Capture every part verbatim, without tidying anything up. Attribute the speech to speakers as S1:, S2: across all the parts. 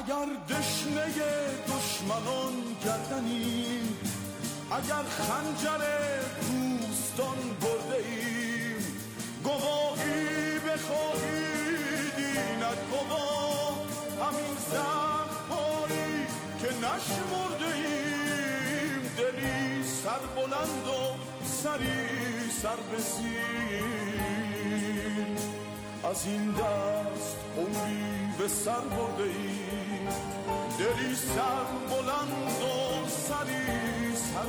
S1: اگر دشنه دشمنان گردنیم، اگر خنجر دوستان برده ایم، گواهی بخواهید اینک گواه همین زخم‌هایی که نشمرده ایم، دلی سر بلند و سری سر بسیم، از این دست عمری به سر برده ایم، دلی سر بلند و سری سر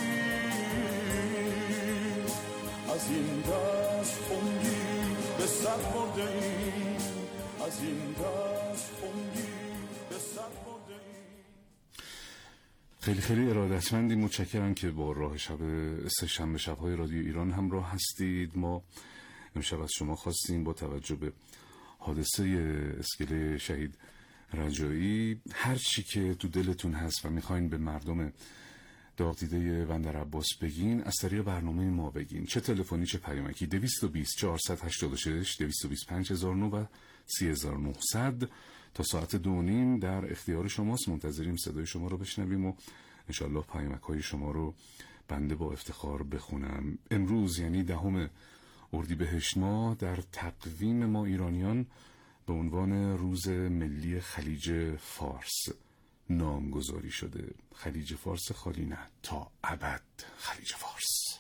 S1: بسیم، از این دست عمری به سر برده ایم، از این دست عمری به سر برده ایم.
S2: خیلی خیلی ارادتمندیم، متشکرم که با راه شب سه شنبه شب‌های رادیو ایران همراه هستید. ما امشب از شما خواستیم با توجه به حادثه اسکله شهید رجایی هر چی که تو دلتون هست و میخواین به مردم داغ دیده بندر عباس بگین، از طریق برنامه ما بگین، چه تلفنی چه پیامکی. دویست و بیست چهارصد و هشتاد و شش دویست و بیست پنج هزار و نه و سی هزار و نهصد تا ساعت دو نیم در اختیار شماست. منتظریم صدای شما رو بشنویم و انشالله پیامک های شما رو بنده با افتخار بخونم. امروز یعنی دهم اردیبهشت ماه در تقویم ما ایرانیان به عنوان روز ملی خلیج فارس نامگذاری شده. خلیج فارس خالی نه، تا ابد خلیج فارس.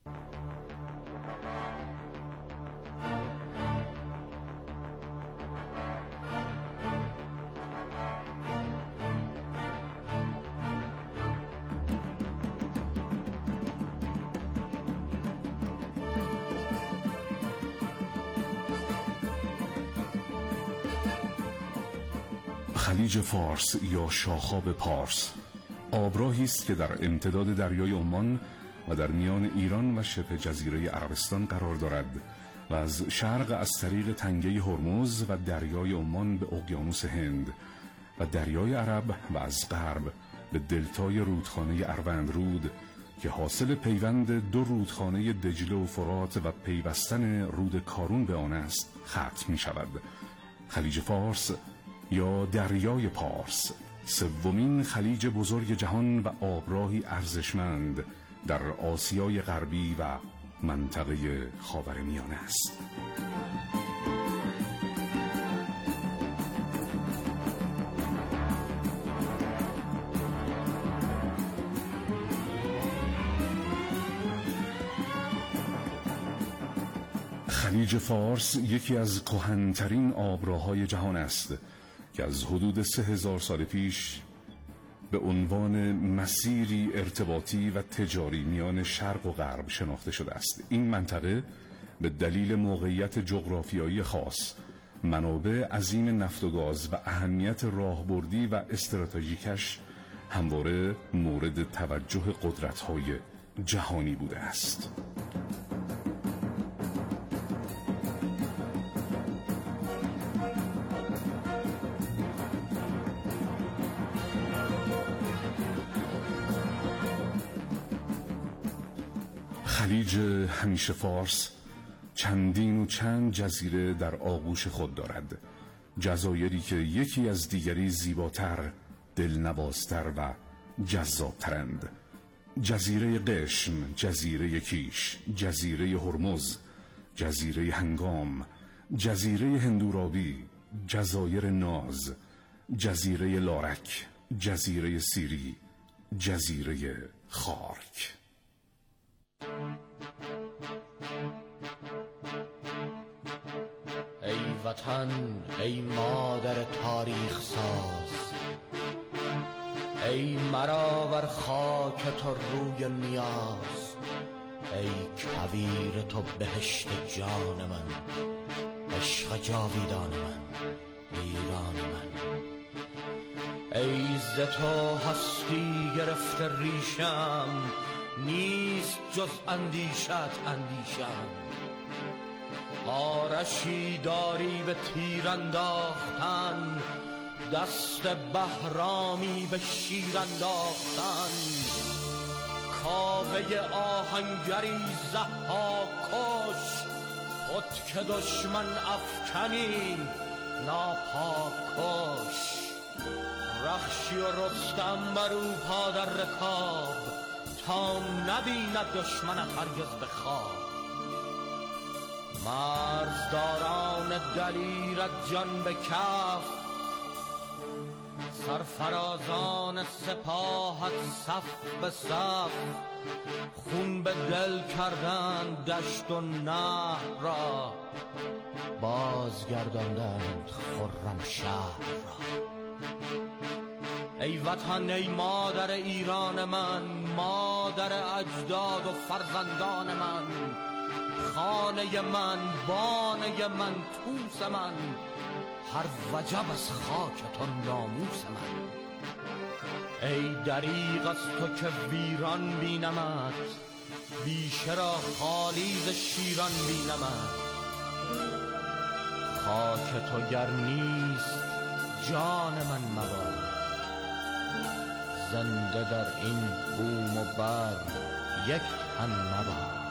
S2: خلیج فارس یا شاخاب پارس آبراهی است که در امتداد دریای عمان و در میان ایران و شبه جزیره عربستان قرار دارد و از شرق از طریق تنگه هرمز و دریای عمان به اقیانوس هند و دریای عرب و از غرب به دلتای رودخانه اروندرود که حاصل پیوند دو رودخانه دجله و فرات و پیوستن رود کارون به آن است ختم می شود. خلیج فارس یا دریای پارس سومین خلیج بزرگ جهان و آبراهی ارزشمند در آسیای غربی و منطقه خاورمیانه است. خلیج فارس یکی از کهن‌ترین آبراه‌های جهان است که از حدود سه هزار سال پیش به عنوان مسیری ارتباطی و تجاری میان شرق و غرب شناخته شده است. این منطقه به دلیل موقعیت جغرافیایی خاص، منابع عظیم نفت و گاز و اهمیت راهبردی و استراتژیکش همواره مورد توجه قدرت‌های جهانی بوده است. خلیج همیشه فارس چندین و چند جزیره در آغوش خود دارد، جزایری که یکی از دیگری زیباتر، دلنوازتر و جذابترند. جزیره قشم، جزیره کیش، جزیره هرمز، جزیره هنگام، جزیره هندورابی، جزایر ناز، جزیره لارک، جزیره سیری، جزیره خارک.
S3: ای وطن، ای مادر تاریخ ساز، ای مرا بر خاک تو روی نیاز، ای کویر تو بهشت جان من، عشق جاویدان من، ایران من. ای ز تو هستی گرفته ریشم، نیست جز اندیشت اندیشم. آرشی داری به تیر انداختن، دست بهرامی به شیر انداختن. کاوه آهنگری ضحاک کش، خود که دشمن افکنی ناپاک کش. بخشی و رستم بر او پا در رکاب، تا نبیند دشمنت هرگز به خواب. مرزداران دلیرت جان به کف، سرفرازان سپاهت صف به صف. خون به دل کردند دشت و نهر را، بازگرداندند خرم شهر را. ای وطن ای مادر ایران من، مادر اجداد و فرزندان من، خانه من، بانه من، توس من، هر وجب از خاک تو ناموس من. ای دریغ از تو که ویران بینمت، بیشه را خالی ز شیران بینمت. خاک تو گر نیست جان من مباد، زنده در این بوم و بر یک تن نباد.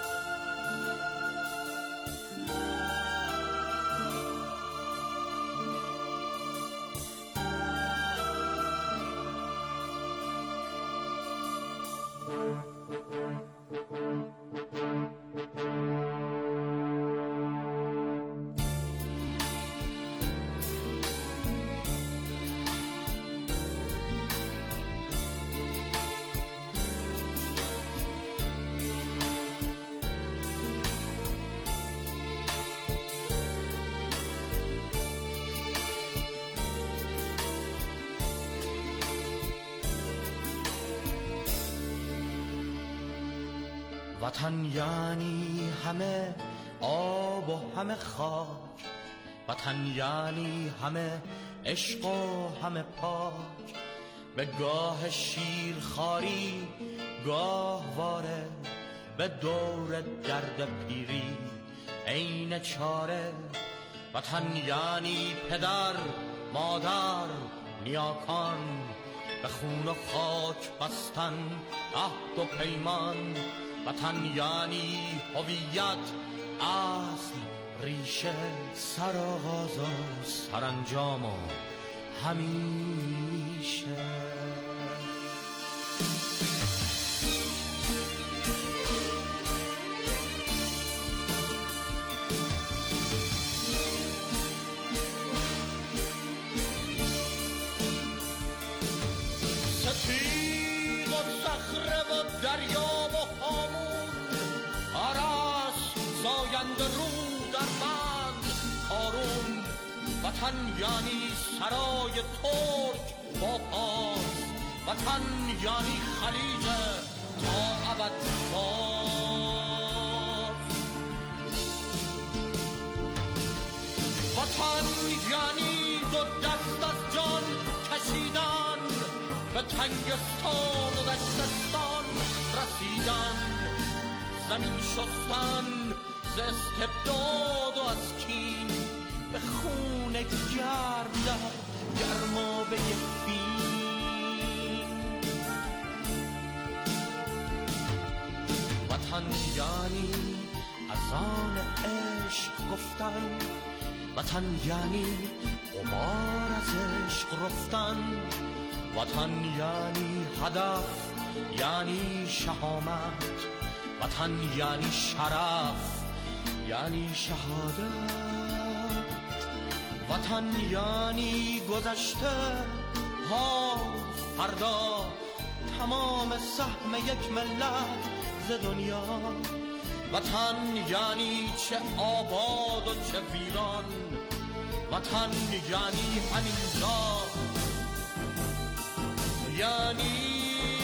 S3: وطن یعنی همه آب و همه خاک، وطن یعنی همه عشق و همه پاک. به گاه شیرخواری گاهواره، به دور درد پیری عین چاره. وطن یعنی پدر مادر نیاکان، به خون و خاک بستن عهد و پیمان. وطن یعنی هویت، اصل، ریشه، سرآغاز و سرانجام و همیشه. سپید و صخره و دریا و هامون، عرس زاینده رو در بند کارون. وطن یعنی سرای ترک با پاس، وطن یعنی خلیج تا ابد باز. وطن یعنی دو دست از جان کشیدن، به تنگستان و دشتستان رسیدن. زمین شستن ز استبداد و از کین، به خون گرم در گرمابه فین. وطن یعنی اذان عشق گفتن، وطن یعنی غبار از عشق رفتن. وطن یعنی هدف، یعنی شهامت، وطن یعنی شرف، یعنی شهادت. وطن یعنی گذشته ها فردا، تمام سهم یک ملت ز دنیا. وطن یعنی چه آباد و چه ویران، وطن یعنی همینجا، یعنی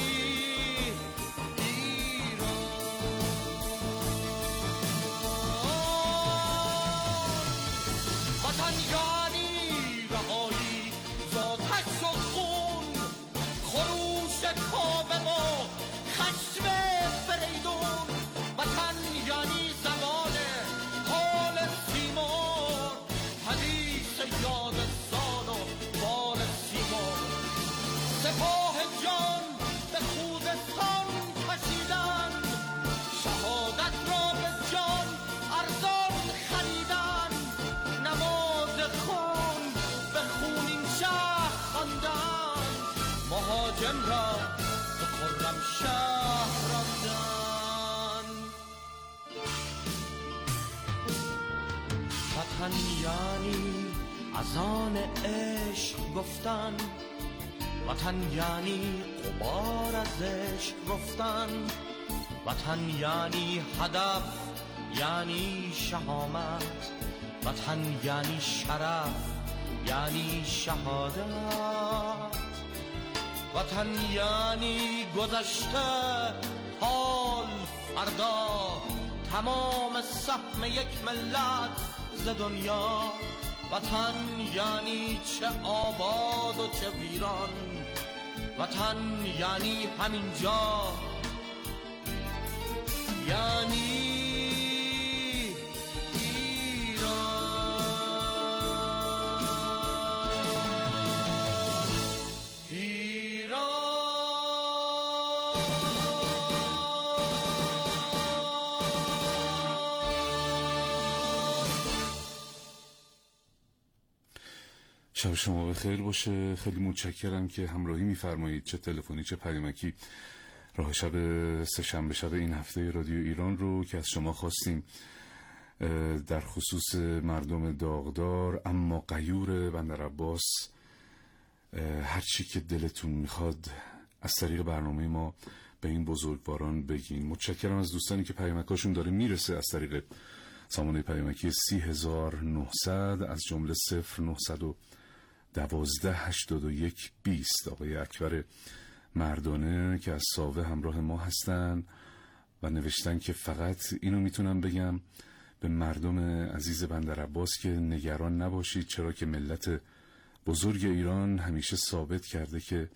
S3: یعنی رهایی ذاتش و خون، خروش کاوه و خشم فریدون. وطن یعنی زمان حال سیمون، حدیث یاد زان و بال سیمون. سپاه جان به خوزستان کشیدن، شهادت را به جان ارزان خریدن. نماز خون به خونین شهر خواندن، منجم را به خرم شهر راندن. وطن یعنی از آن عشق گفتن، وطن یعنی غبار از عشق رفتن، وطن یعنی هدف یعنی شهامت، وطن یعنی شرف یعنی شهادت، وطن یعنی گذشته حال فردا، تمام سهم یک ملت ز دنیا. وطن یعنی چه آباد و چه ویران، وطن یعنی همینجا، یعنی
S2: شب شما بخیر باشه. خیلی متشکرم که همراهی می‌فرمایید، چه تلفنی چه پیامکی. راه شب سه‌شنبه شب این هفته رادیو ایران رو که از شما خواستیم در خصوص مردم داغدار اما غیور بندر عباس هر چی که دلتون میخواد از طریق برنامه ما به این بزرگواران بگین. متشکرم از دوستانی که پیامکاشون داره میرسه از طریق سامانه پیامکی سی هزار و نهصد از جمله صفر نهصد و دوازده هشتاد و یک بیست. آقای اکبر مردانه که از ساوه همراه ما هستن و نوشتن که فقط اینو میتونم بگم به مردم عزیز بندر عباس که نگران نباشید، چرا که ملت بزرگ ایران همیشه ثابت کرده که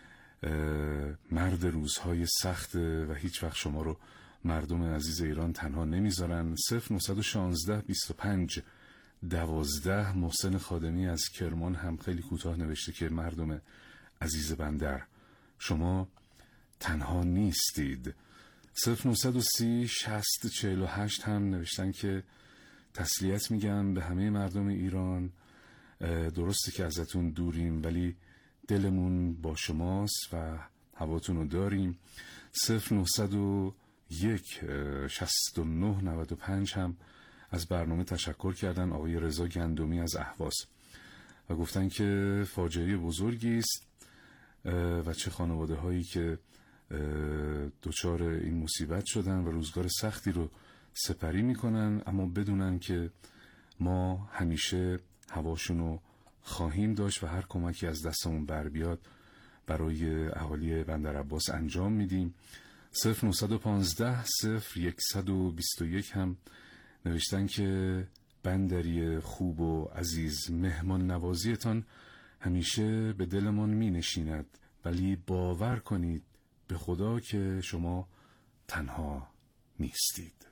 S2: مرد روزهای سخت و هیچ وقت شما رو مردم عزیز ایران تنها نمیذارن. صفر نهصد و شانزده بیست و پنج دوازده. محسن خادمی از کرمان هم خیلی کوتاه نوشته که مردم عزیز بندر شما تنها نیستید. صفر نهصد و سی شصت چهل و هشت هم نوشتن که تسلیت میگم به همه مردم ایران، درسته که ازتون دوریم ولی دلمون با شماست و هواتون رو داریم. صفر نهصد و یک شصت و نه نود و پنج هم از برنامه تشکر کردن. آقای رضا گندمی از اهواز و گفتن که فاجعه بزرگی است و چه خانواده هایی که دچار این مصیبت شدن و روزگار سختی رو سپری میکنن، اما بدونن که ما همیشه هواشونو خواهیم داشت و هر کمکی از دستمون بر بیاد برای اهالی بندر عباس انجام میدیم. صفر نهصد و پانزده صفر صد و بیست و یک هم نوشتن که بندری خوب و عزیز، مهمان نوازیتان همیشه به دلمان می نشیند، ولی باور کنید به خدا که شما تنها نیستید.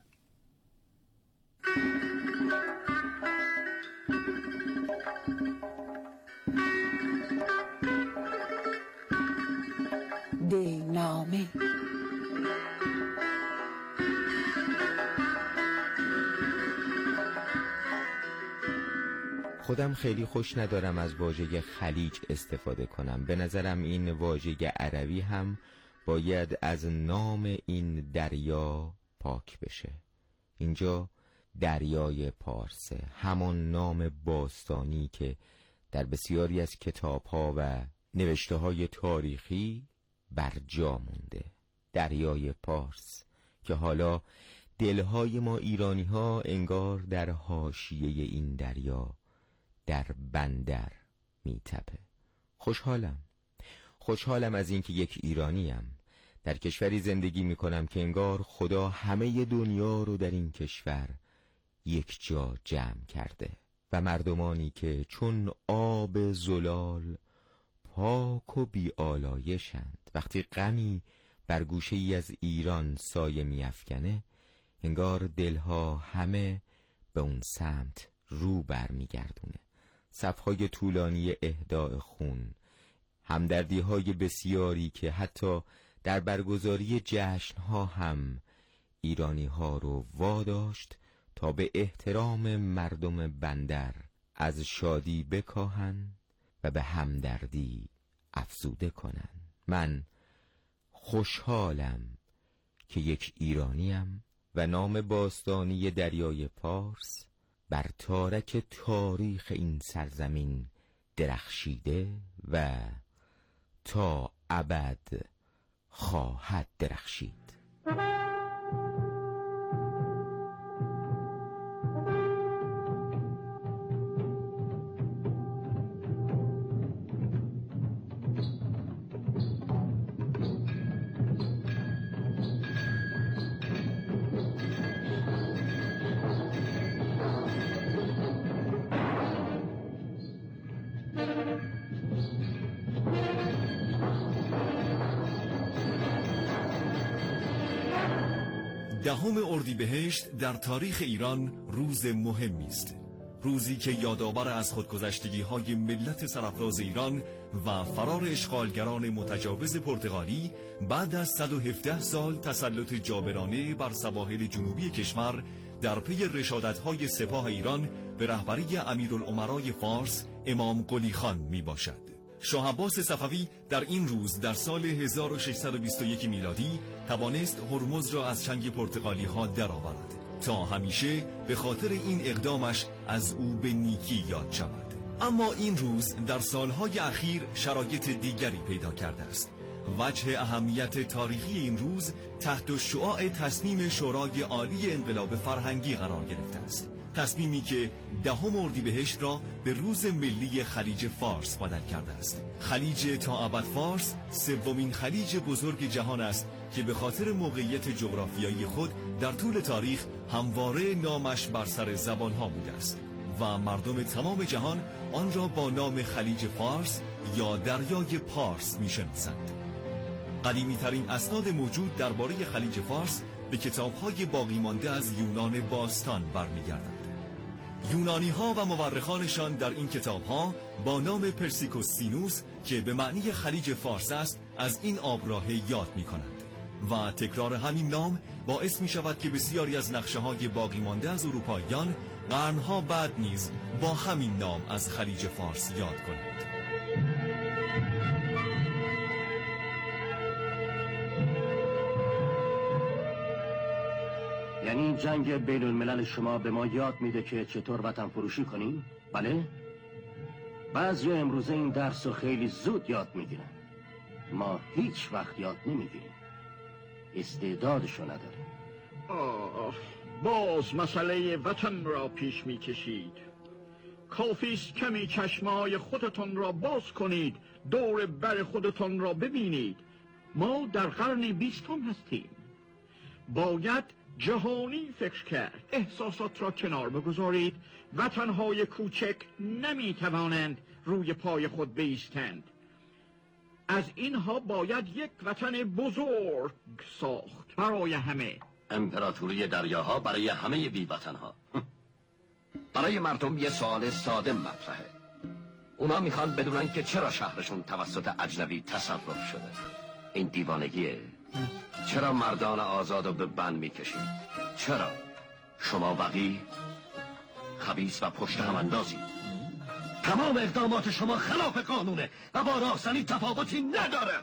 S4: دینامه
S5: خودم خیلی خوش ندارم از واژه خلیج استفاده کنم. به نظرم این واژه عربی هم باید از نام این دریا پاک بشه. اینجا دریای پارسه، همان نام باستانی که در بسیاری از کتاب‌ها و نوشته‌های تاریخی بر جا مونده. دریای پارس که حالا دلهای ما ایرانی‌ها انگار در حاشیه این دریا در بندر میتپه. خوشحالم خوشحالم از اینکه یک ایرانیم، در کشوری زندگی میکنم که انگار خدا همه دنیا رو در این کشور یک جا جمع کرده و مردمانی که چون آب زلال پاک و بی آلایشند. وقتی غمی بر گوشه ای از ایران سایه میافکنه انگار دلها همه به اون سمت رو بر میگردونه. صفهای طولانی اهداء خون، همدردی‌های بسیاری که حتی در برگزاری جشن‌ها هم ایرانی‌ها رو واداشت تا به احترام مردم بندر از شادی بکاهن و به همدردی افزوده کنن. من خوشحالم که یک ایرانیم و نام باستانی دریای پارس بر تارک تاریخ این سرزمین درخشیده و تا ابد خواهد درخشید.
S6: دهم اردیبهشت در تاریخ ایران روز مهمی است، روزی که یادآور از خودگذشتگی‌های ملت سرافراز ایران و فرار اشغالگران متجاوز پرتغالی بعد از صد و هفده سال تسلط جابرانه بر سواحل جنوبی کشور در پی رشادت‌های سپاه ایران به رهبری امیرالامرای فارس امام قلی خان می باشد. شاه عباس صفوی در این روز در سال هزار و ششصد و بیست و یک میلادی توانست هرمز را از چنگ پرتغالی ها درآورد تا همیشه به خاطر این اقدامش از او به نیکی یاد شود. اما این روز در سالهای اخیر شرایط دیگری پیدا کرده است. وجه اهمیت تاریخی این روز تحت شعاع تصمیم شورای عالی انقلاب فرهنگی قرار گرفته است، تصمیمی که دهم اردیبهشت را به روز ملی خلیج فارس بدل کرده است. خلیج تا ابد فارس سومین خلیج بزرگ جهان است که به خاطر موقعیت جغرافیایی خود در طول تاریخ همواره نامش بر سر زبانها بوده است و مردم تمام جهان آن را با نام خلیج فارس یا دریای پارس می‌شناسند. قدیمی ترین اسناد موجود درباره خلیج فارس به کتاب‌های باقی مانده از یونان باستان برمیگردند. یونانی ها و مورخانشان در این کتاب ها با نام پرسیکوس سینوس که به معنی خلیج فارس است از این آبراهه یاد می کنند و تکرار همین نام باعث می شود که بسیاری از نقشه های باقی مانده از اروپاییان قرنها بعد نیز با همین نام از خلیج فارس یاد کنند.
S7: یعنی این جنگ بین الملل شما به ما یاد میده که چطور وطن فروشی کنیم؟ بله؟ بعضی امروزه این درس رو خیلی زود یاد میگیرن. ما هیچ وقت یاد نمیگیریم. استعدادشو نداریم.
S8: آه، باز مسئله وطن را پیش میکشید. کافیست کمی چشمای خودتون را باز کنید، دور بر خودتون را ببینید. ما در قرن بیستم هستیم. باید جهانی فکر کرد. احساسات را کنار بگذارید. وطنهای کوچک نمیتوانند روی پای خود بایستند. از اینها باید یک وطن بزرگ ساخت برای همه.
S7: امپراتوری دریاها برای همه بی وطنها. برای مردم یه سوال ساده مطرحه. اونا میخوان بدونن که چرا شهرشون توسط اجنبی تصرف شده. این دیوانگیه. چرا مردان آزاد رو به بند میکشید؟ چرا؟ شما وقی خبیث و پشت هم اندازید. تمام اقدامات شما خلاف قانونه و با راهزنی تفاوتی نداره.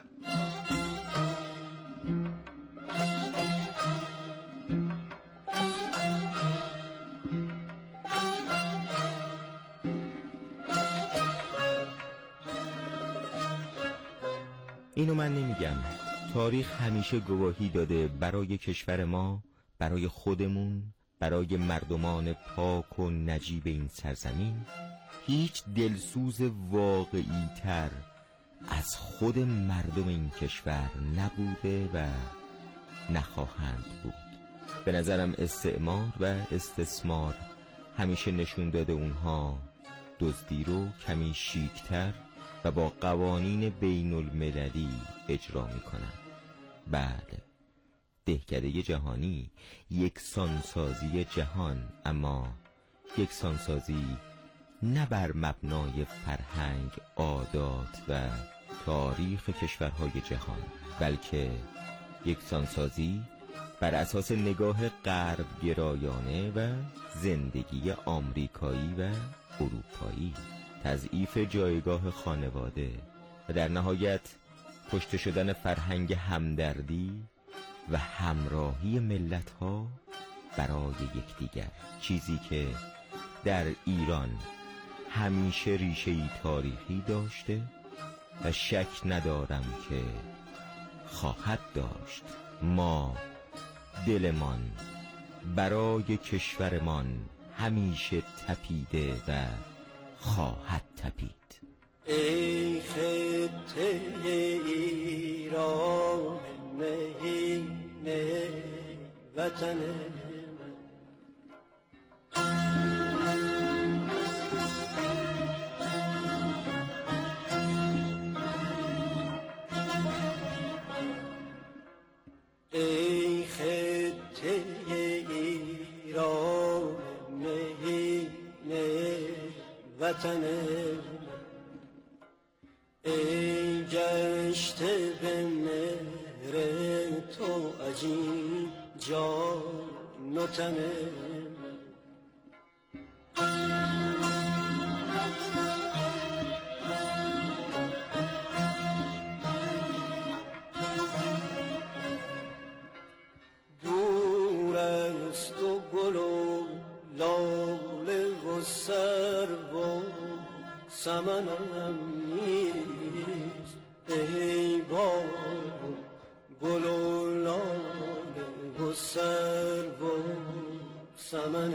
S5: اینو من نمیگم. تاریخ همیشه گواهی داده برای کشور ما، برای خودمون، برای مردمان پاک و نجیب این سرزمین هیچ دلسوز واقعی تر از خود مردم این کشور نبوده و نخواهند بود. به نظرم استعمار و استثمار همیشه نشون داده اونها دزدی رو کمی شیکتر و با قوانین بین المللی اجرا میکنن. بله، دهکده جهانی، یکسانسازی جهان، اما یکسانسازی نه بر مبنای فرهنگ، عادات و تاریخ کشورهای جهان، بلکه یکسانسازی بر اساس نگاه غرب گرایانه و زندگی آمریکایی و اروپایی، تضعیف جایگاه خانواده و در نهایت کشته شدن فرهنگ همدردی و همراهی ملت‌ها برای یکدیگر، چیزی که در ایران همیشه ریشه‌ای تاریخی داشته و شک ندارم که خواهد داشت. ما دلمان برای کشورمان همیشه تپیده و خواهد تپید.
S9: ای خطه ایران مهین وطن ای خطه ایران مهین وطن ای گشته به مهر تو عجین جان و تن دور است و گل و لاله و سرو و سمنم نیست ای باد گل و لاله و سرو و سمن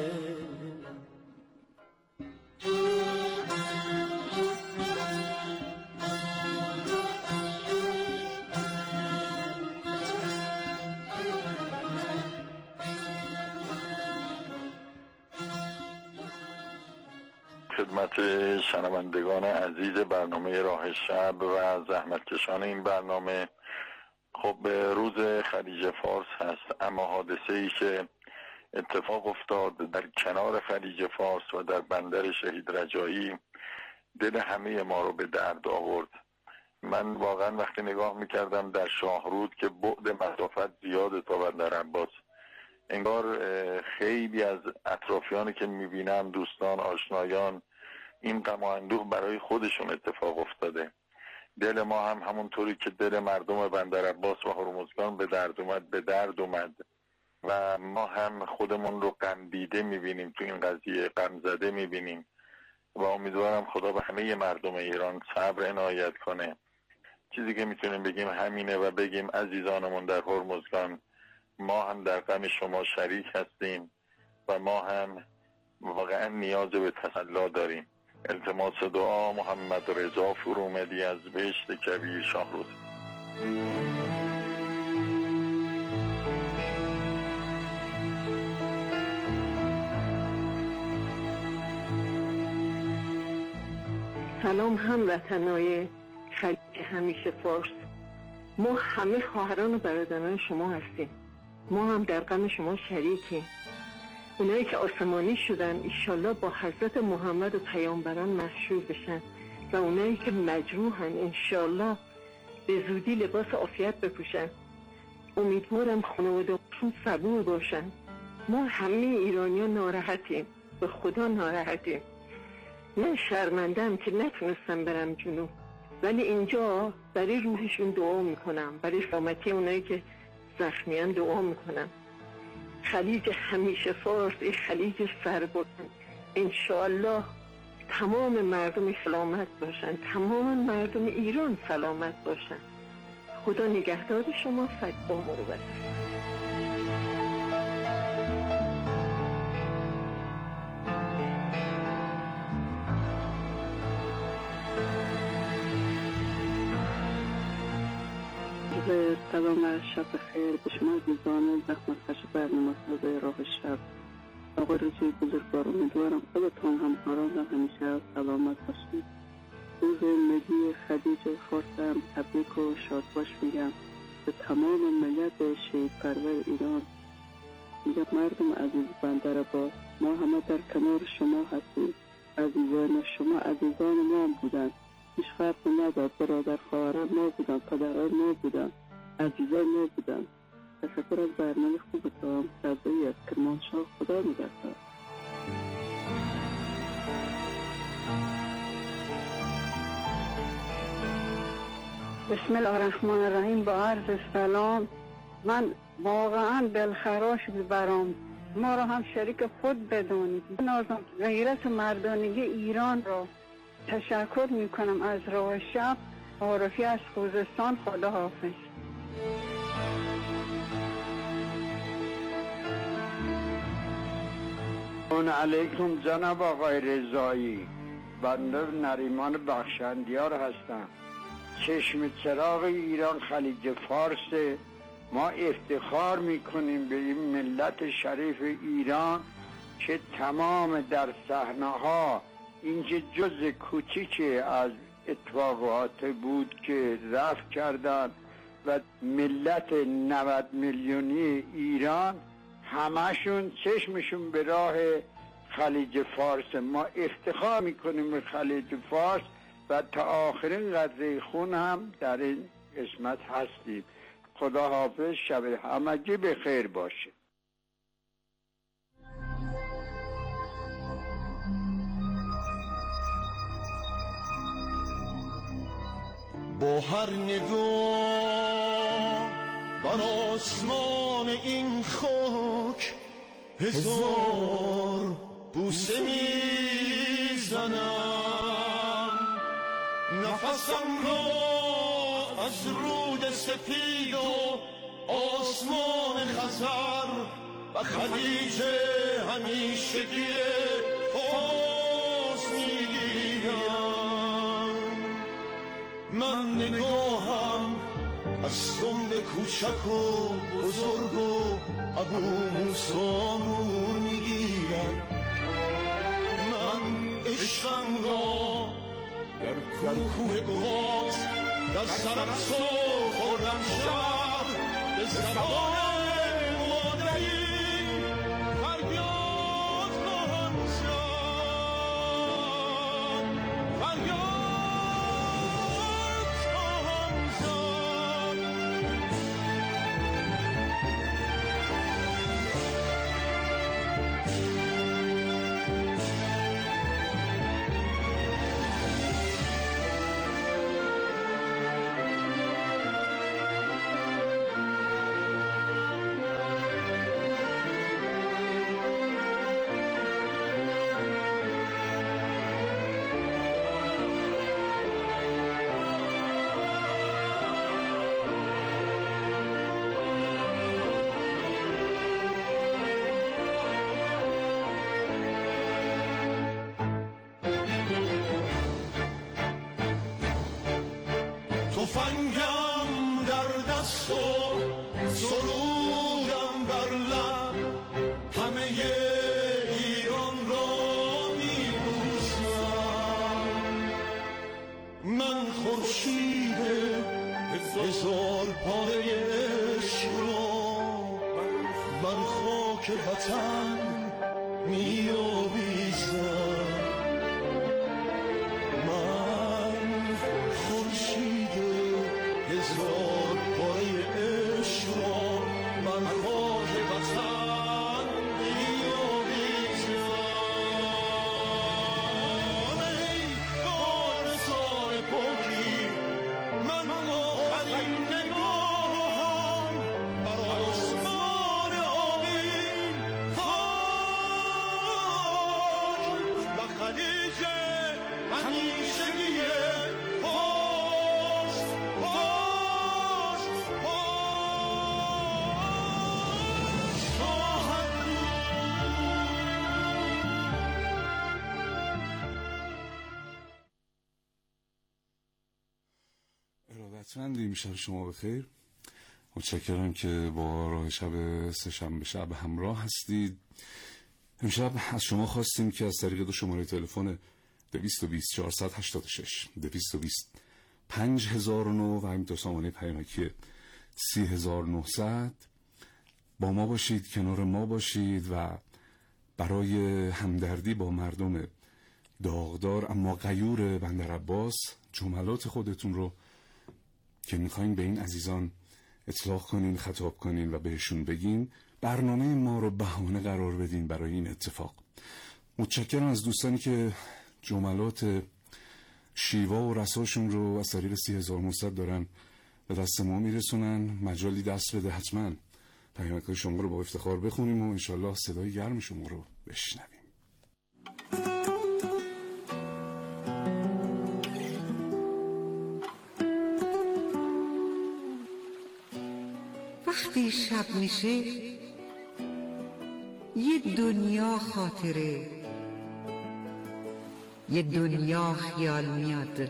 S10: خدمت شنوندگان عزیز برنامه راه شب و زحمتکشان این برنامه، خب روز خلیج فارس هست، اما حادثه ای که اتفاق افتاد در کنار خلیج فارس و در بندر شهید رجایی دل همه ما رو به درد آورد. من واقعا وقتی نگاه میکردم در شاهرود که بعد مسافت زیاده تا بندر عباس، انگار خیلی از اطرافیانی که میبینم، دوستان، آشنایان، این غم و اندوه برای خودشون اتفاق افتاده. دل ما هم همونطوری که دل مردم بندر عباس و هرمزگان به درد اومد به درد اومد و ما هم خودمون رو غم دیده میبینیم، تو این قضیه غم زده میبینیم و امیدوارم خدا به همه مردم ایران صبر عنایت کنه. چیزی که میتونیم بگیم همینه و بگیم عزیزانمون در هرمزگان، ما هم در غم شما شریک هستیم و ما هم واقعا نیاز به تسلی داریم. التماس دعا محمد رضا فرومدی از بهشت کبیر شاهرود.
S11: سلام هموطنای خلیج همیشه فارس، ما همه خواهران و برادران شما هستیم، ما هم در غم شما شریکیم. اونایی که آسمانی شدن انشالله با حضرت محمد و پیامبران محشور بشن و اونایی که مجروحن انشالله به زودی لباس عافیت بپوشن. امیدوارم خانواده‌هاشون صبور باشن. ما همه ایرانیان ناراحتیم، به خدا ناراحتیم. من شرمندم که نتونستم برم جنوب، ولی اینجا برای روحشون دعا میکنم، برای سلامتی اونایی که زخمیان دعا میکنم. خلیج همیشه فارس، این خلیج سربردن، انشاءالله تمام مردم سلامت باشن، تمام مردم ایران سلامت باشن. خدا نگهدار شما، فدای مروت.
S12: سلام و شب خیر به شما عزیزان زحمت کش برنامه ساز راه شب. آقای رجوی بزرگوار، امیدوارم خودتان هم آرام و همیشه سلامت باشید. روز ملی خلیج فارس هم تبریک و شادباش میگم به تمام ملت شهید پرور ایران. میگم مردم عزیز بندر عباس، ما همه در کنار شما هستیم. عزیزان شما عزیزان ما بودن، هیچ فرقی نداد. برادر خواهران ما بودن، پدران ما بودن، عزیزان ما بودن. تشکر از برنامه خوبتان. صدایی از کرمانشاه، خدا نگهدار. بسم الله الرحمن الرحیم. با عرض سلام. من واقعا دلخراش برام، ما را هم شریک خود بدانید. نازم غیرت مردانگی ایران را تشکر میکنم از راه شب. عارفی از خوزستان. خدا حافظ.
S13: سلام علیکم جناب آقای رضایی. بنده نریمان بخشندیار هستم. چشم چراغ ایران خلیج فارس. ما افتخار میکنیم به این ملت شریف ایران که تمام در صحنه‌ها اینجا جز کوچیکی از اتفاقات بود که رفت کردن و ملت نود میلیونی ایران همشون چشمشون به راه خلیج فارس. ما افتخار میکنیم به خلیج فارس و تا آخرین قطره خون هم در این قسمت هستیم. خدا حافظ. شب همگی به خیر باشه.
S1: با هر نگاه بر آسمان این خاک هزار بوسه میزنم، نفسم را از رود سپید و آسمان خزر و خلیج همیشگی فارس میگیرم. من نگاهم از سنب کوچک و بزرگ و ابو موسی‌مون میگیرم. من عشقم را در کوه قوات در سرخس و خرم شهر به زبان مادری فریاد خواهم زد، فریاد خواهم زد. تفنگم در دست و سرودم بر لب، همه ایران را میبوسم. من خورشید هزار پاره عشق را بر خاک وطن میآویزم. هزار پاره عشق را من خاک وطن میآویزم. ای وارثان پاکی، من آخرین نگاهم بر آسمان آبی خاک و خلیج همیشگی
S2: ارادتمندیم. شب شما بخیر. متشکرم که با راه شب سه‌شنبه شب همراه هستید. امشب از شما خواستیم که از طریق دو شماره تلفن دویست و بیست چهارصد و هشتاد و شش دویست و بیست پنج هزار و نه و همینطور سامانه پیامکی سی هزار و نهصد با ما باشید، کنار ما باشید و برای همدردی با مردم داغدار اما غیور بندر عباس جملات خودتون رو که میخواین به این عزیزان اطلاق کنین، خطاب کنین و بهشون بگین برنامه ما رو بهانه قرار بدین برای این اتفاق. متشکرم از دوستانی که جملات شیوا و رساشون رو از طریق سی هزار و نهصد دارن به دست ما میرسونن. مجالی دست بده حتما پیامک‌های شما رو با افتخار بخونیم و انشالله صدای گرم شما رو بشنویم.
S4: وقتی شب میشه یه دنیا خاطره، یه دنیا خیال میاد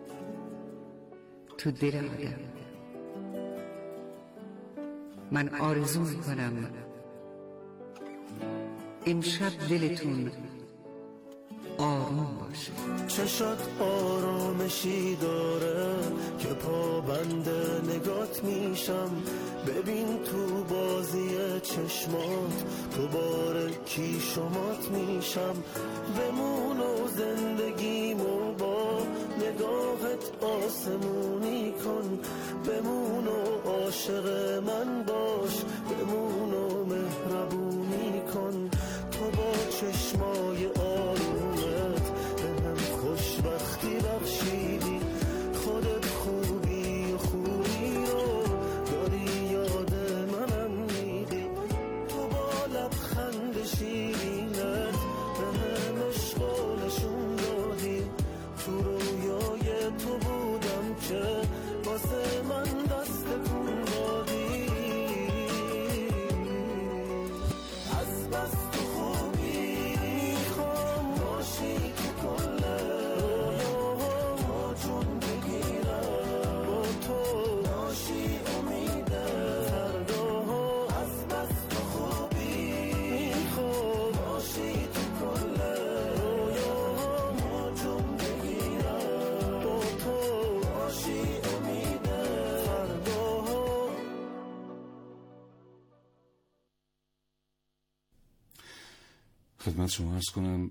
S4: تو دل آدم. من آرزو میکنم امشب دلتون آروم باشه.
S14: چشات آرامشی داره که پابند نگات میشم. ببین تو بازی چشمات دوباره کی شمات میشم. بمون و زندگیمو با نگاهت آسمونی کن. بمون و عاشق من باش، بمون و مهربونی کن. تو با چشمای آرومت به هم خوشبختی بخشیدی. خودت خوبی و خوبی رو داری یاد منم میدی. تو با لبخند شیرینت به هم عشق و نشون دادی. تو رویای تو بودم که واسه من دست کن دادی. از بس تو خوبی میخوام باشی که کل رویاها جون بگیرم. با تو ناشی امیده فرداها. از بس تو خوبی میخوام باشی که کل رویاها جون بگیرم. با تو ناشی امیده فرداها.
S2: خدمت شما عرض کنم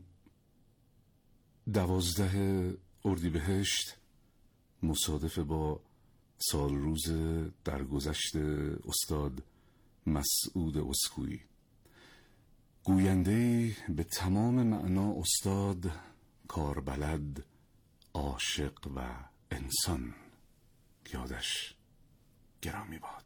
S2: دوازده اردیبهشت مصادف با سال روز درگذشت استاد مسعود اسکویی، گوینده‌ای به تمام معنا استاد، کاربلد، عاشق و انسان، یادش گرامی باد.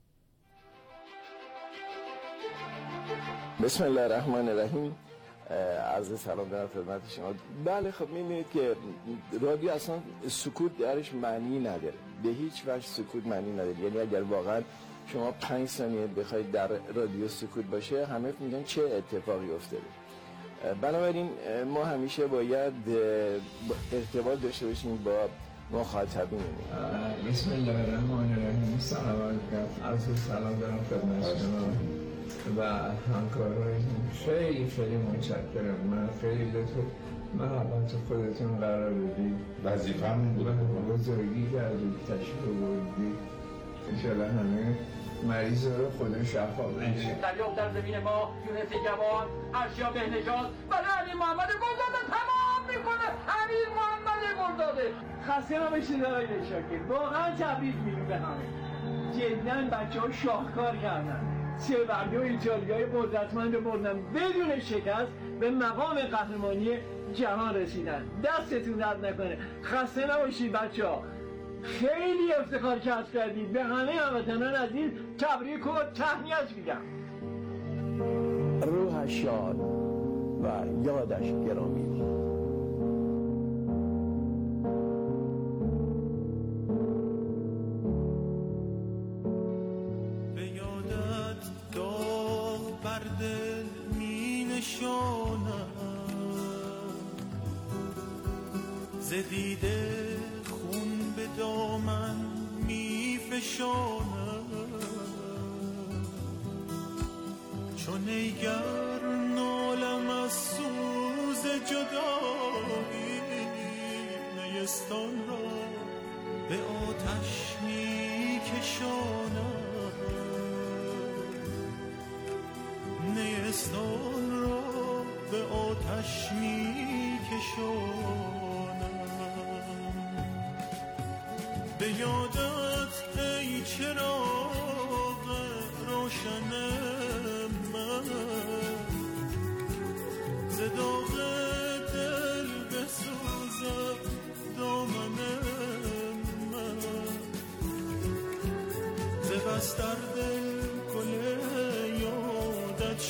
S15: بسم الله الرحمن الرحیم. عرض سلام دارم خدمت شما. بله خب می‌بینید که رادیو اصلا سکوت درش معنی نداره، به هیچ وجه سکوت معنی نداره. یعنی اگر واقعا شما پنج ثانیه بخواید در رادیو سکوت باشه همه میگن چه اتفاقی افتاده. بنابراین ما همیشه باید ارتباط داشته باشیم با مخاطبینمون.
S16: بسم الله الرحمن الرحیم. سلام علیکم. عرض سلام دارم خدمت شما و همکارای خیلی خیلی متشکرم. من خیلی لطف محبت خودتون قرار بدید. وظیفه‌مون بوده بزرگی کردید، تشریف آوردید. انشالله همه مریض رو خدا شفا بده.
S3: دریافت در زمین ما یونس جوان، ارشیا بهنژاد و علی محمد گلزاده تمام میکنه. امیر محمد گلزاده.
S17: خسته نباشید آقای شاکر، واقعا تبریک میگم به همه. جدا بچه‌ها شاهکار کردن. چه بردی و ایتالیای قدرتمند بردن بدون شکست به مقام قهرمانی جهان رسیدن. دستتون درد نکنه. خسته نباشید بچه‌ها. خیلی افتخار کسب کردید. به همه هموطنان عزیز تبریک و تهنیت میگم.
S15: روحش شاد و یادش گرامی.
S1: به یادت داغ بر دل می نشانم، ز دیده خون به دامن می فشانم. چون ایگر نالم از سوز جدایی، نیستان را به آتش می کشانم. نیستان را به آتش می کشانم. به یادت ای چراغ روشن من، ز داغ دل بسوزد بس در دل گل یادت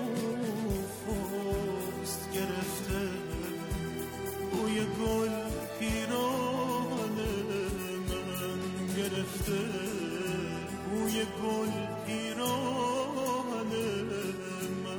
S1: شکوفاست گرفته بوی گل پیران من گرفته بوی گل پیران من.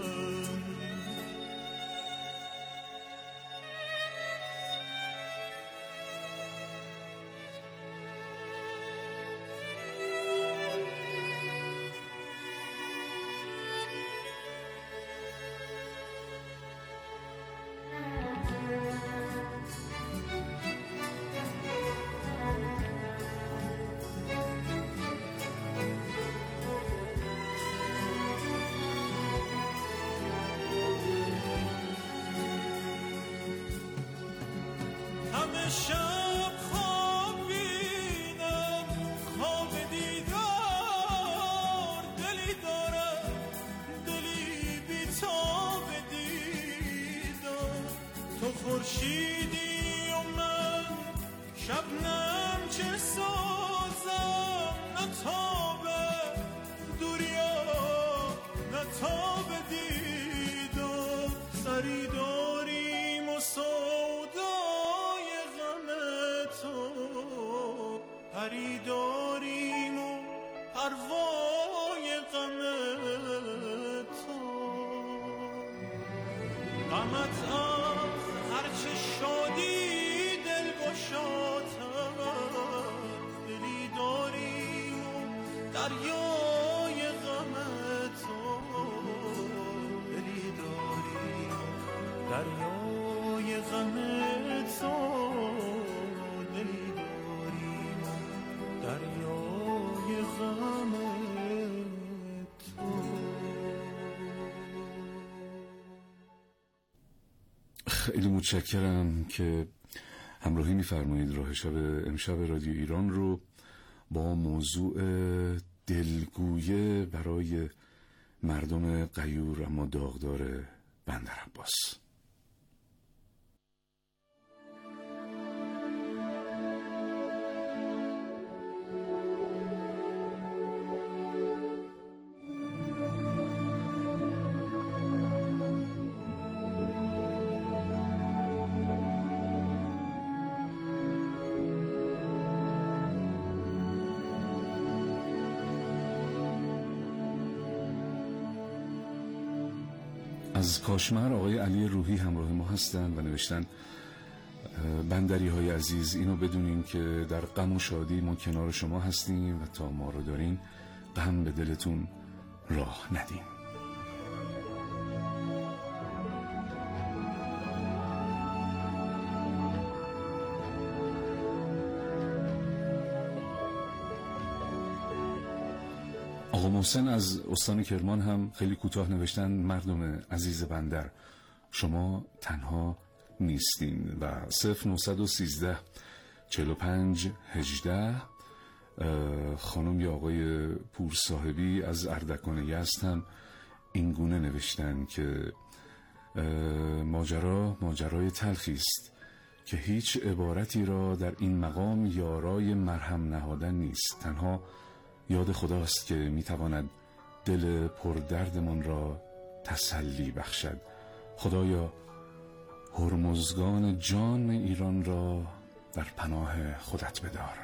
S1: شب خواب بینم خواب دیدار دلی دارم دلی بی‌تاب دیدار تو خورشیدی و من شبنم چه سازم نه تاب دوریا نه تاب دیدار سری داریم و پری داریم و پروای غم تو غمت از هرچه شادی دل گشاتم دلی داریم و دریای غم تو دلی داریم و دریای غم تو دلی دریای غم تو.
S2: خیلی متشکرم که همراهی می‌فرمایید راه شب امشب رادیو ایران رو با موضوع دلگویه برای مردم غیور اما داغدار بندر عباس. از کاشمر آقای علی روحی همراه ما هستن و نوشتن بندری های عزیز اینو بدونین که در غم و شادی ما کنار شما هستیم و تا ما رو دارین غم به دلتون راه ندین. آقا محسن از استان کرمان هم خیلی کوتاه نوشتن مردم عزیز بندر شما تنها نیستین و صفر نهصد و سیزده چهل و پنج هجده خانم یا آقای پور صاحبی از اردکان یزد هم این گونه نوشتن که ماجرا ماجرای تلخی است که هیچ عبارتی را در این مقام یارای مرهم نهادن نیست، تنها یاد خداست که میتواند دل پردردمان را تسلی بخشد. خدایا هرمزگان جان ایران را در پناه خودت بدار.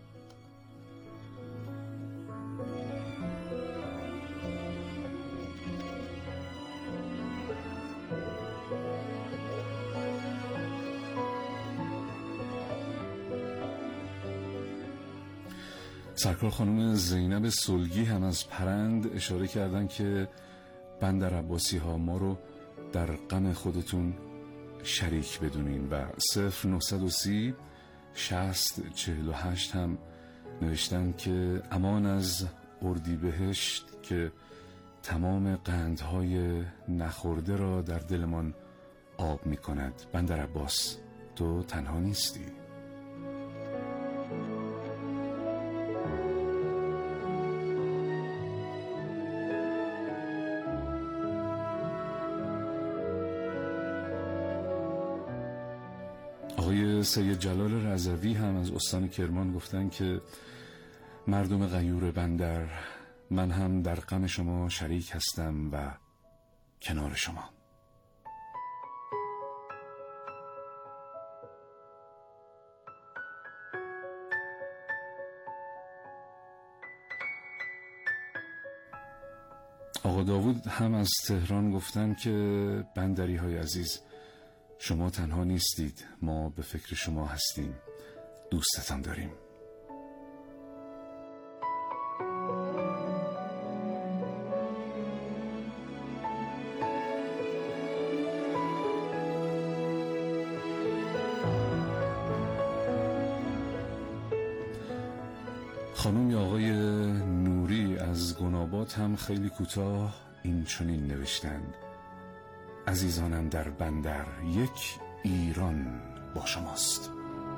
S2: سرکار خانم زینب سلگی هم از پرند اشاره کردن که بندر عباسی ها ما رو در غم خودتون شریک بدونین و صفر نهصد و سی شصت چهل و هشت هم نوشتن که امان از اردیبهشت که تمام قندهای نخورده را در دلمان آب می کند. بندر عباس تو تنها نیستی. آقای سید جلال رضوی هم از استان کرمان گفتن که مردم غیور بندر، من هم در غم شما شریک هستم و کنار شما. آقا داوود هم از تهران گفتن که بندری های عزیز، شما تنها نیستید، ما به فکر شما هستیم، دوستتان داریم. خانم یا آقای نوری از گنابات هم خیلی کوتاه این چنین نوشتند: عزیزانم در بندر، یک ایران با شماست.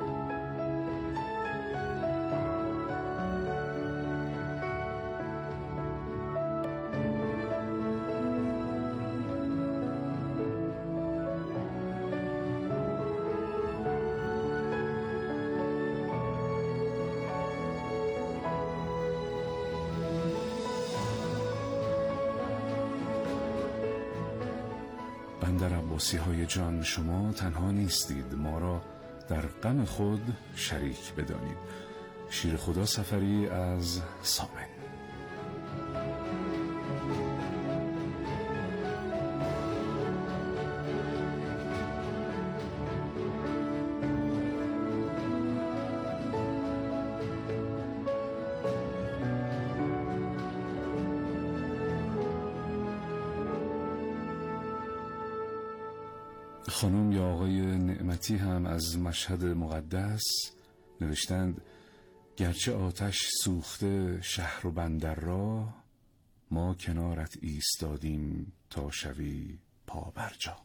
S2: بندر عباسی های جان، شما تنها نیستید، ما را در غم خود شریک بدانید. شیر خدا سفری از سامن. خانم یا آقای نعمتی هم از مشهد مقدس نوشتند: گرچه آتش سوخته شهر و بندر را، ما کنارت ایستادیم تا شوی پابرجا.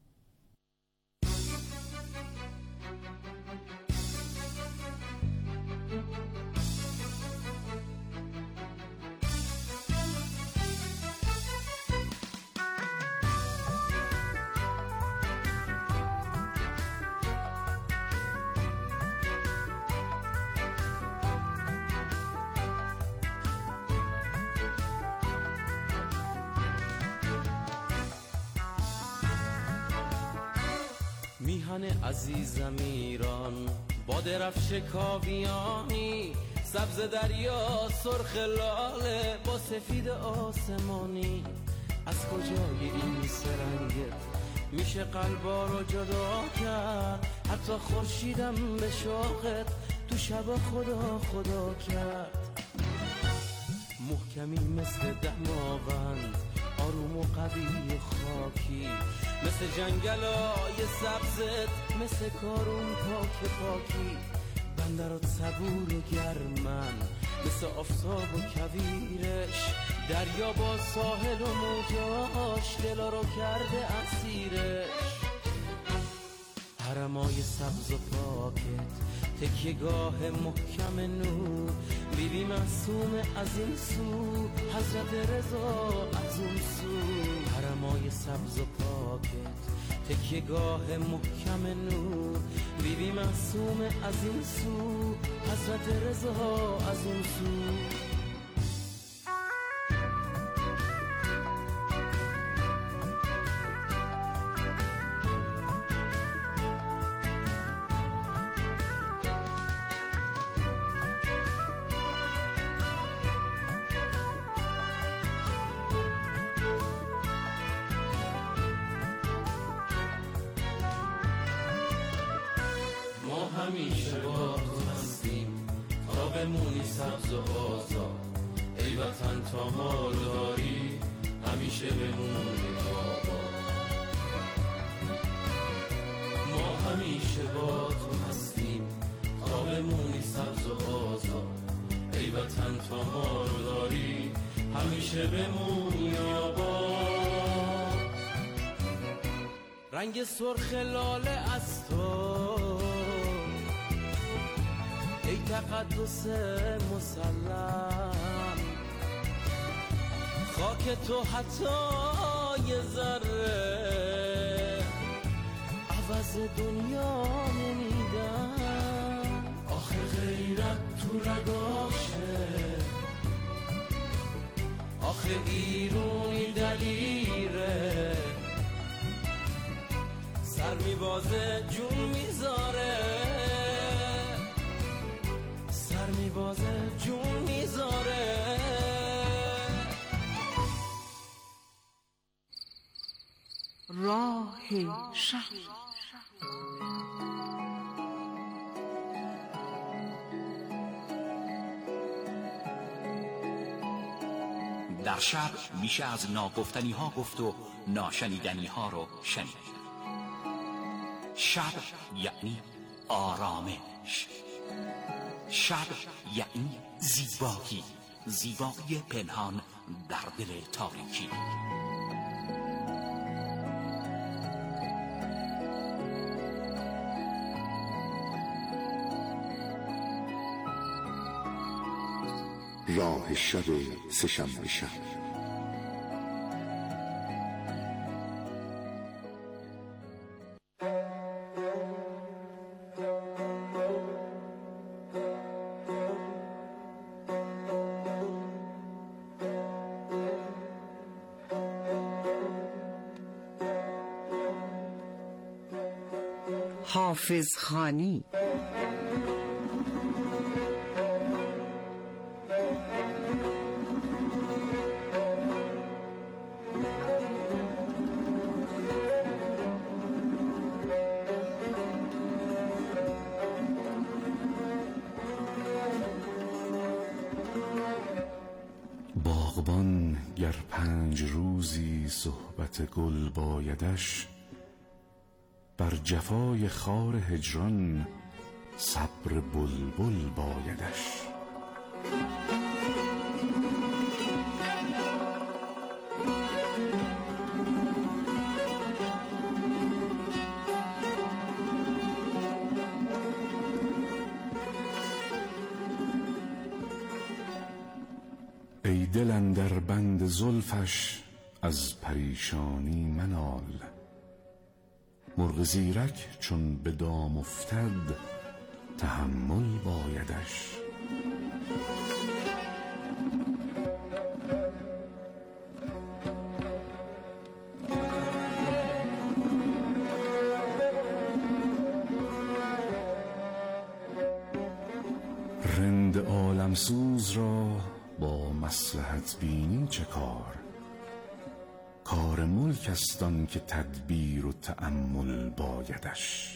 S18: میهن عزیزم ایران، با درفش کاویانی، سبز دریا سرخ لاله با سفید آسمانی. از کجای این سرنگت میشه قلبا رو جدا کرد؟ حتی خورشیدم به شوقت تو شبا خدا خدا کرد. محکمی مثل دماوند، آروم و قوی خاکی، مثل جنگلای سبزت، مثل کارون پاک پاکی. بندرات صبور و گرمن، مثل آفتاب و کویرش، دریا با ساحل و موجاش دلا رو کرده اسیرش. حرمای سبز و پاکت، تکیه‌گاه محکم نور، بیبی معصوم از این سو، حضرت رضا از اون سو. حرمای سبز و پاکت، تکیه‌گاه محکم نور، بیبی معصوم از این سو، حضرت رضا از اون سو. همیشه با تو هستیم تا بمونی سبز و آزاد. ای وطن تا ما داری، همیشه بمونی آباد. ما همیشه با تو هستیم تا بمونی سبز و آزاد. ای وطن تا ما داری، همیشه بمونی آباد. رنگ سرخ لاله از تو، ای تقدس مسلم، خاک تو حتی یه ذره عوض دنیا نمیدن. آخر غیرت تو رگاشه، آخه ایرونی دلیره، سر میبازه جون میذاره، سر میبازه جون میذاره.
S4: راه شب.
S19: در شب میشه از ناگفتنی ها گفت و ناشنیدنی ها رو شنید. شب یعنی آرامش، شب یعنی زیبایی، زیبایی پنهان در دل تاریکی.
S20: راه شب سه‌شنبه شب.
S4: حافظ خانی.
S2: باغبان گر پنج روزی صحبت گل بایدش، بر جفای خار هجران صبر بلبل بایدش. ای دل اندر بند زلفش از پریشانی منال، مرغ زیرک چون به دام افتد تحمل بایدش. رند عالمسوز را با مصلحت بینی چه کار، کار ملک است آن که تدبیر و تأمل بایدش.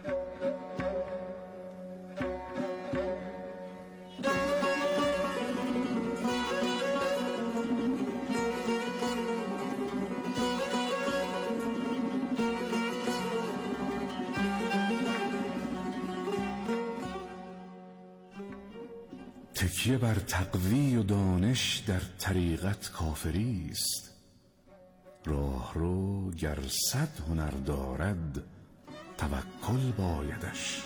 S2: تکیه بر تقوی و دانش در طریقت کافری است، راه رو گر صد هنر دارد توکل بایدش.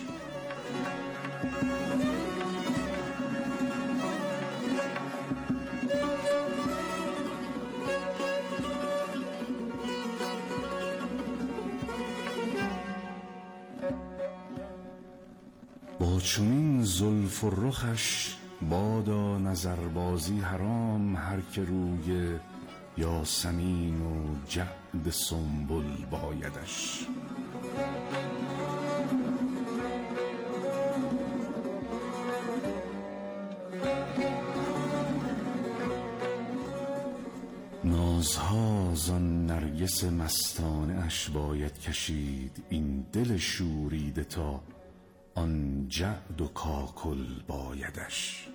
S2: با چنین زلف و رخش بادا نظربازی حرام، هر که روی یاسمین و جعد سنبل بایدش. نازها زان نرگس مستانه اش باید کشید، این دل شوریده تا آن جعد و کاکل بایدش.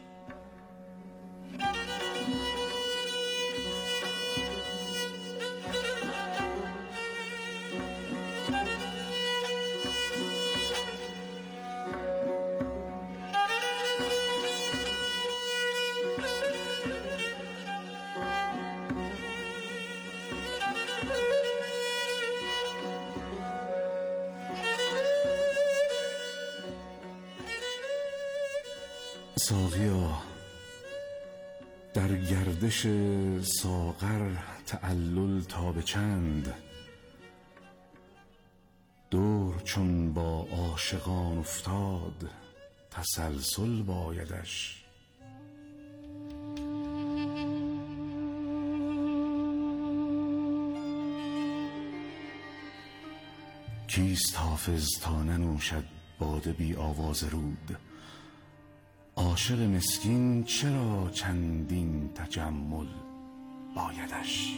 S2: ساقیا در گردش ساغر تعلل تا به چند، دور چون با عاشقان افتاد تسلسل بایدش. کیست حافظ تا ننوشد باده بی آواز رود؟ عاشق مسکین چرا چندین تجمل بایدش؟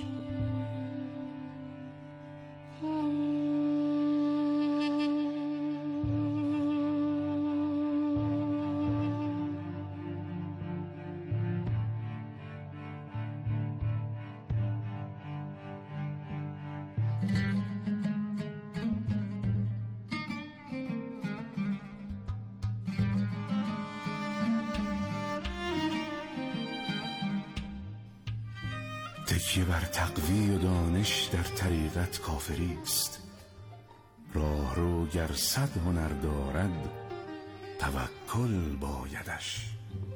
S2: تکیه بر تقوی و دانش در طریقت کافری است. راه رو گر صد هنر دارد توکل بایدش.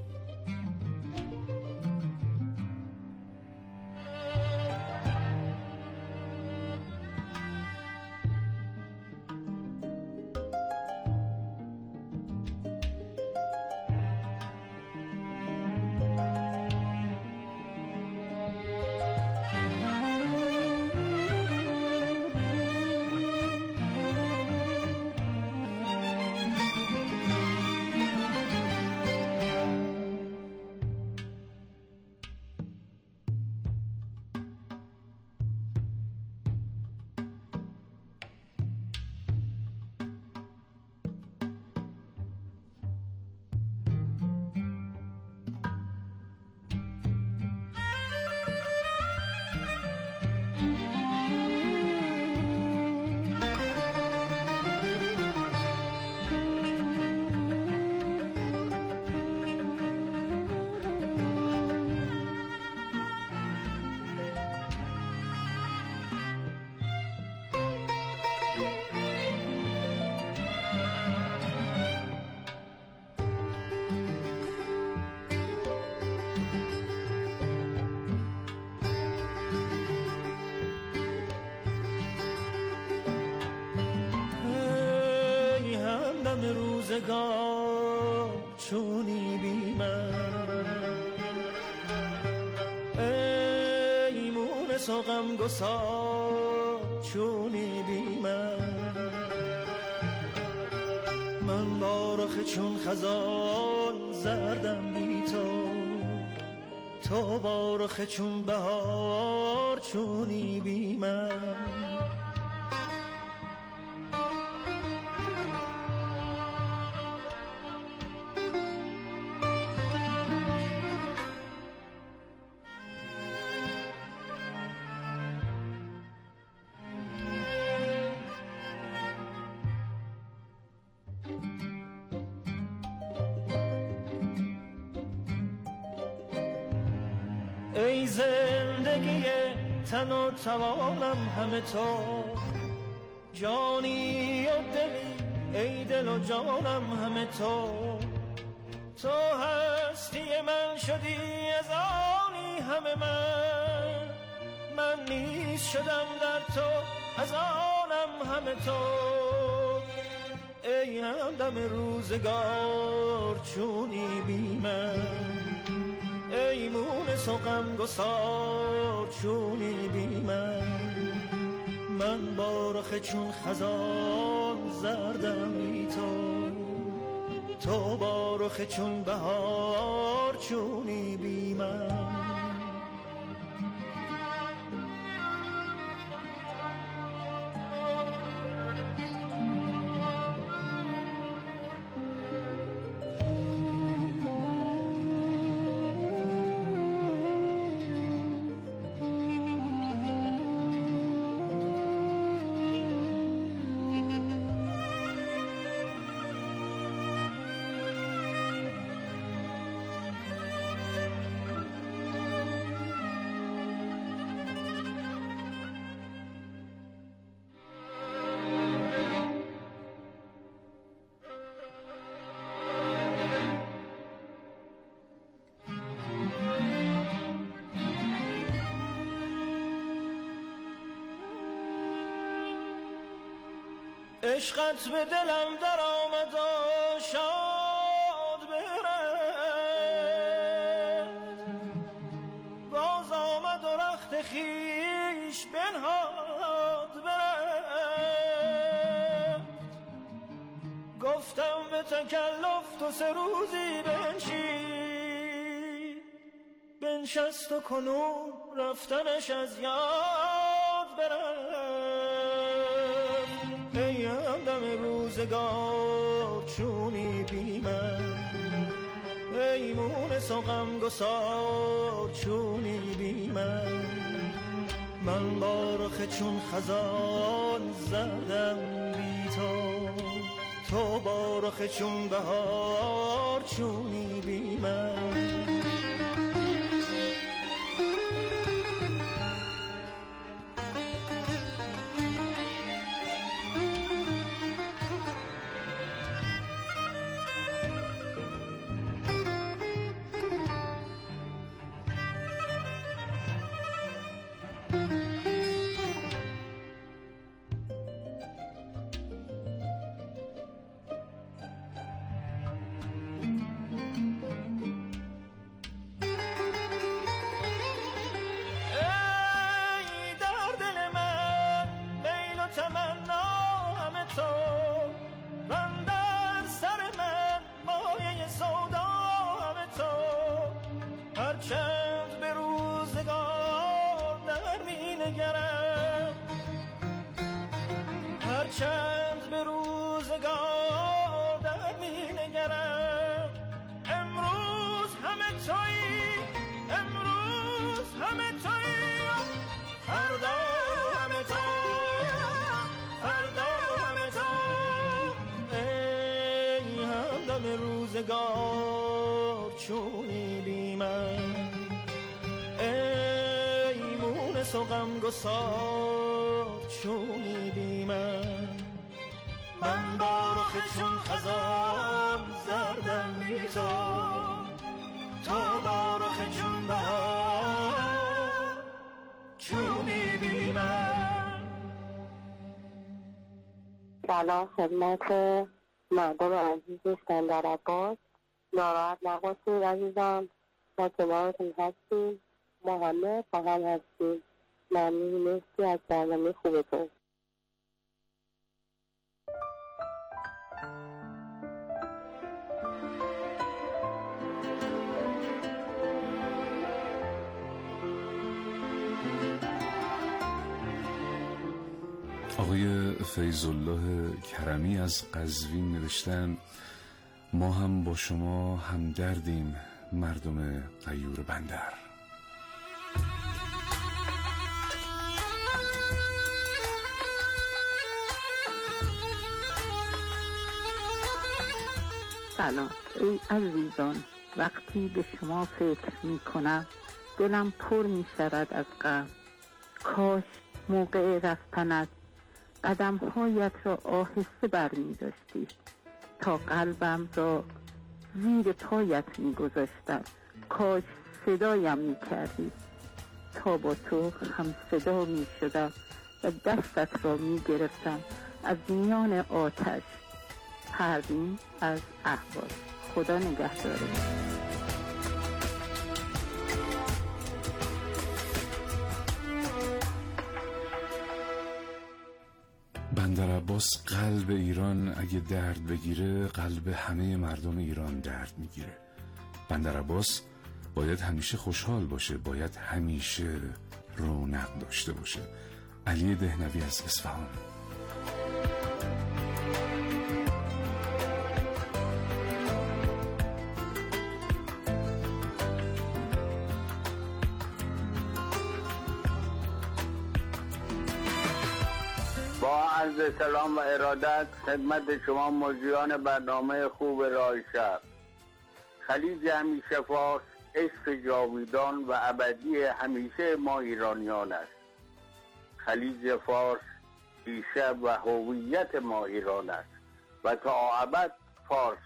S14: روزگار چونی بی من، ای مونس و غمگسار چونی بی من. من با رخ چون خزان زردم بی تو، تو با رخ چون بهار چونی بی من. ای زندگی تن و توانم همه تو، جانی و دلی ای دل و جانم همه تو. تو هستی من شدی از آنی همه من، من نیز شدم در تو از آنم همه تو. ای همدم روزگار چونی بی من، ای مونس و غمگسار چونی بی من. من با رخ چون خزان زردم بی تو، تو با رخ چون بهار چونی بی من. عشقت به دلم در آمد و شاد تکلف تو سه روزی بنشین بنشست و کنون رفتنش از یاد برم. ای همدم روزگار چونی بی من، ای مونس و غمگسار چونی بی من. من بارخه چون خزان زدم بی تو، تو بارخه چون بهار چونی بی من. چند به روزگار در می نگرم. امروز همه تویی، امروز همه تویی، فردا همه تو، فردا همه تو. ای همدم روزگار چونی بی من، ای مونس و غمگسار چونی بی من. من با رخ چون خزان زردم بی تو، تو با رخ چون بهار چونی بی من.
S21: سلام خدمت مردم عزیز اسکندرآباد. ناراحت نباشید عزیزم، ما کنارتون هستیم، ما همه با هم هستیم. ممنون، مرسی از برنامه خوبتون.
S2: آقای فیض‌الله کرمی از قزوین نوشتن ما هم با شما همدردیم مردم غیور بندر.
S12: سلام ای عزیزان، وقتی به شما فکر می کنم دلم پر می شود از غم. کاش موقع رفتنت قدمهایت را آهسته بر می داشتی تا قلبم را زیر پایت می گذاشتم. کاش صدایم می کردی تا با تو هم صدا می شدم و دستت را می گرفتم از میان آتش. پروین از اهواز. خدا نگهداره.
S2: بندر عباس قلب ایران اگه درد بگیره قلب همه مردم ایران درد میگیره. بندر عباس باید همیشه خوشحال باشه، باید همیشه رونق داشته باشه. علی دهنوی از اصفهان.
S13: عرض سلام و ارادت خدمت شما مجریان برنامه خوب راه شب. خلیج همیشه فارس عشق جاویدان و ابدی همیشه ما ایرانیان است. خلیج فارس ریشه و هویت ما ایران است و تا ابد فارس